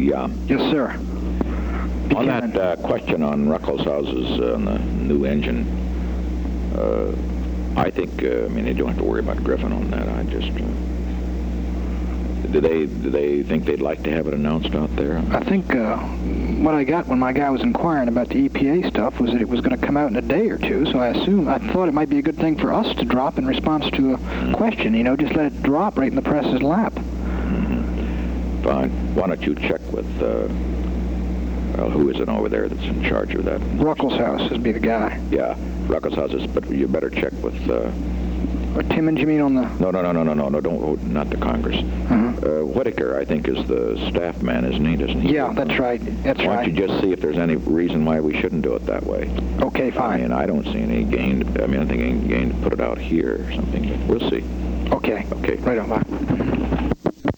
Yeah. Yes, sir. On that question on Ruckelshouse's on the new engine, I think, I mean, they don't have to worry about Griffin on that. I just, do they think they'd like to have it announced out there? I think what I got when my guy was inquiring about the EPA stuff was that it was going to come out in a day or two, so I thought it might be a good thing for us to drop in response to a question, just let it drop right in the press's lap. Fine. Why don't you check with, who is it over there that's in charge of that? Ruckelshaus would be the guy. Yeah, Ruckelshaus is, but you better check with... Or Timmons, you mean, on the... No, don't, not the Congress. Whitaker, I think, is the staff man, isn't he? Yeah, that's right. Why don't you just see if there's any reason why we shouldn't do it that way? Okay, fine. I mean, I don't see any gain. I think any gain to put it out here or something. But we'll see. Okay. Okay. Right on, bye.